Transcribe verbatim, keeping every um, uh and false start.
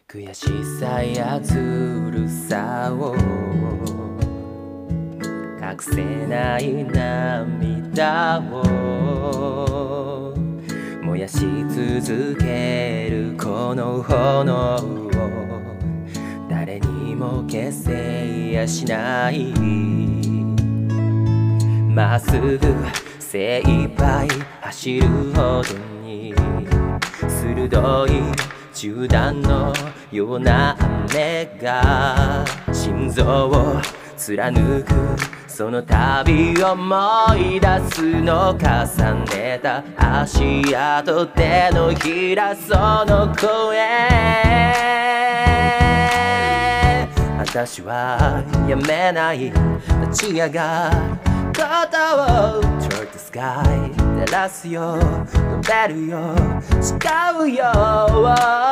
悔しさやずるさを隠せない涙を燃やし続けるこの炎を誰にも消せやしない。まっすぐ精一杯走るほどに鋭い銃弾のような雨が心臓を貫く。その度思い出すの重ねた足跡手のひらその声。私はやめない立ち上がることを Toward the sky 照らすよ飛べるよ誓うよ